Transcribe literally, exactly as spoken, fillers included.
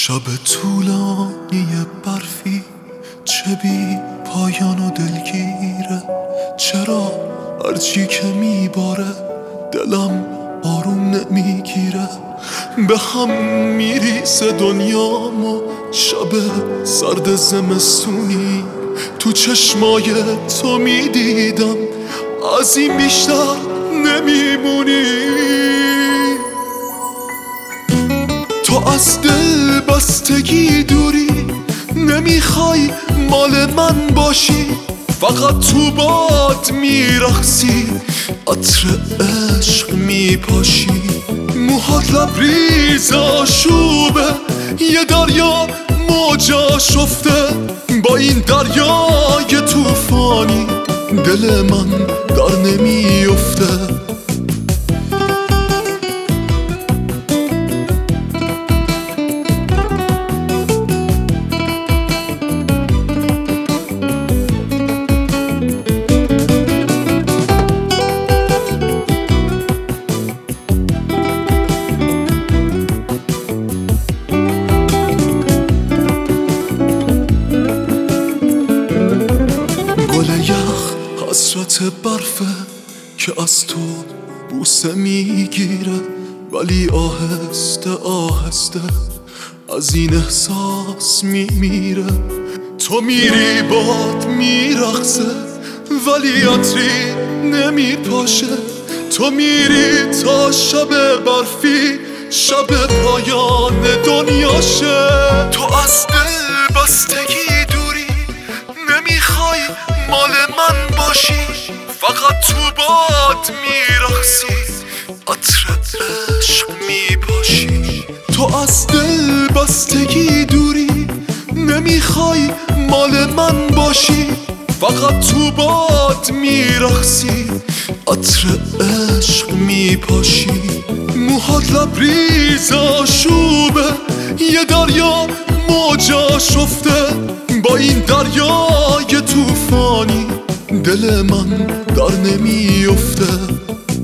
شب طولانی برفی چه بی پایان و دلگیره، چرا هرچی که میباره دلم آروم نمیگیره. به هم میریسه دنیام و شب سرد زمستونی تو چشمای تو میدیدم از این بیشتر نمیمونی. تو از دل بستگی دوری، نمیخوای مال من باشی، فقط تو باد میرقصی، عطر عشق میپاشی. موهات لبریز آشوبه، یه دریا موجاش افته، با این دریای توفانی دل من در نمیفته. حسرت برفه که از تو بوسه میگیره، ولی آهسته آهسته از این احساس میمیره. تو میری باد میرقصه ولی عطری نمیپاشه، تو میری تا شب برفی شب پایان دنیاشه. تو از دل بستگی دوری، نمیخوای مال من باشی، فقط تو باد میرقصی، عطر عشق میپاشی. تو از دل بستگی دوری، نمیخوای مال من باشی، فقط تو باد میرقصی، عطر عشق میپاشی. موهات لبریز آشوبه، یه دریا موجاش افته، با این دریای توفانی دل من در نمیفته.